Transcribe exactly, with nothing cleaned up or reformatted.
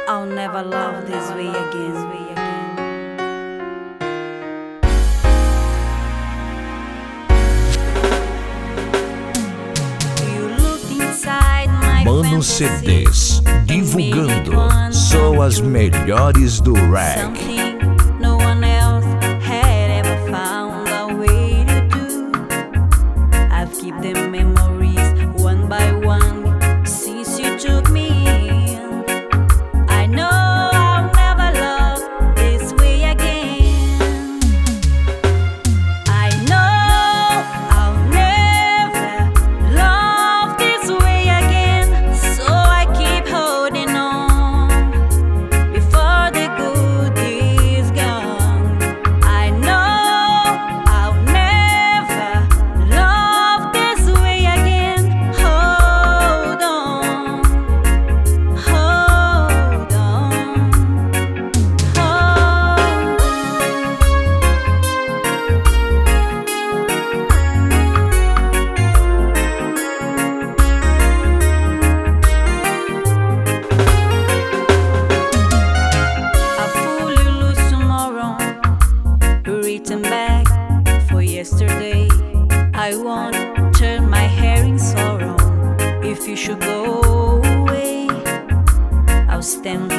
I'll never love this way again. Mano C Ds, divulgando só as melhores do reggae. Back for yesterday, I won't turn my hair in sorrow. If you should go away, I'll stand